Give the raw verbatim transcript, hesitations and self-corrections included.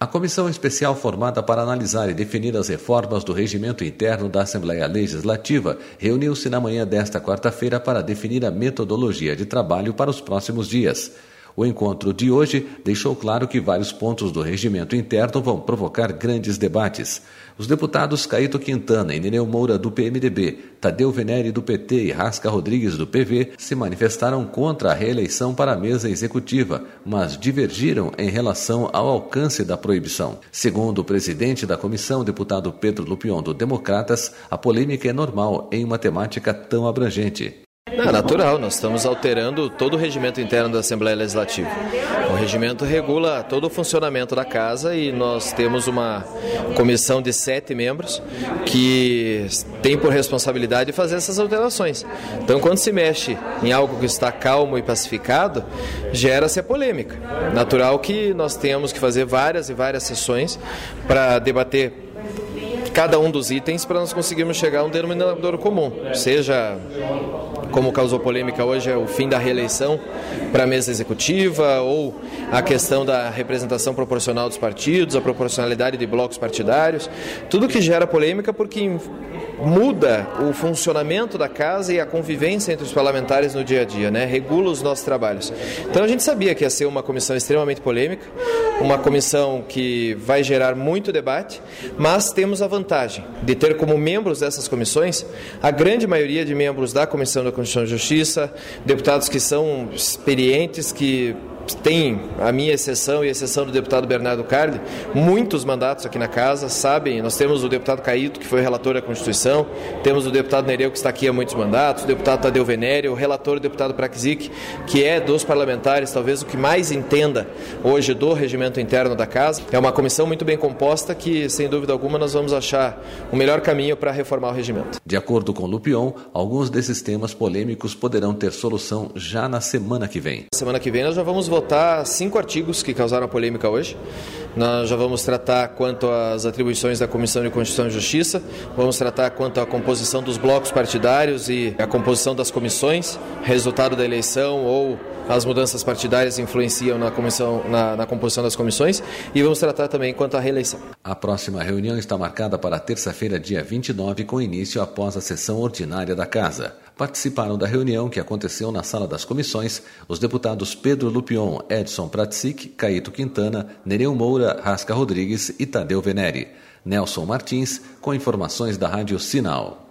A comissão especial formada para analisar e definir as reformas do regimento interno da Assembleia Legislativa reuniu-se na manhã desta quarta-feira para definir a metodologia de trabalho para os próximos dias. O encontro de hoje deixou claro que vários pontos do regimento interno vão provocar grandes debates. Os deputados Caíto Quintana e Nereu Moura, do P M D B, Tadeu Venere, do P T e Rasca Rodrigues, do P V, se manifestaram contra a reeleição para a mesa executiva, mas divergiram em relação ao alcance da proibição. Segundo o presidente da comissão, deputado Pedro Lupion, do Democratas, a polêmica é normal em uma temática tão abrangente. É natural, nós estamos alterando todo o regimento interno da Assembleia Legislativa. O regimento regula todo o funcionamento da casa e nós temos uma comissão de sete membros que tem por responsabilidade fazer essas alterações. Então, quando se mexe em algo que está calmo e pacificado, gera-se a polêmica. Natural que nós tenhamos que fazer várias e várias sessões para debater cada um dos itens para nós conseguirmos chegar a um denominador comum, seja, como causou polêmica hoje, é o fim da reeleição para a mesa executiva ou a questão da representação proporcional dos partidos, a proporcionalidade de blocos partidários, tudo que gera polêmica porque muda o funcionamento da casa e a convivência entre os parlamentares no dia a dia, né? Regula os nossos trabalhos. Então a gente sabia que ia ser uma comissão extremamente polêmica, uma comissão que vai gerar muito debate, mas temos a vantagem de ter como membros dessas comissões a grande maioria de membros da Comissão da Constituição e Justiça, deputados que são experientes, que tem a minha exceção e a exceção do deputado Bernardo Carli, muitos mandatos aqui na casa, sabem, nós temos o deputado Caíto, que foi relator da Constituição, temos o deputado Nereu, que está aqui há muitos mandatos, o deputado Tadeu Venere, o relator, o deputado Praxic, que é dos parlamentares, talvez o que mais entenda hoje do regimento interno da casa. É uma comissão muito bem composta que, sem dúvida alguma, nós vamos achar o melhor caminho para reformar o regimento. De acordo com Lupion, alguns desses temas polêmicos poderão ter solução já na semana que vem. Semana que vem nós já vamos votar cinco artigos que causaram polêmica hoje. Nós já vamos tratar quanto às atribuições da Comissão de Constituição e Justiça, vamos tratar quanto à composição dos blocos partidários e a composição das comissões, resultado da eleição ou as mudanças partidárias influenciam na, comissão, na, na composição das comissões, e vamos tratar também quanto à reeleição. A próxima reunião está marcada para terça-feira, dia vinte e nove, com início após a sessão ordinária da Casa. Participaram da reunião, que aconteceu na Sala das Comissões, os deputados Pedro Lupion, Edson Praxic, Caíto Quintana, Nereu Moura, Rasca Rodrigues e Tadeu Venere. Nelson Martins, com informações da Rádio Sinal.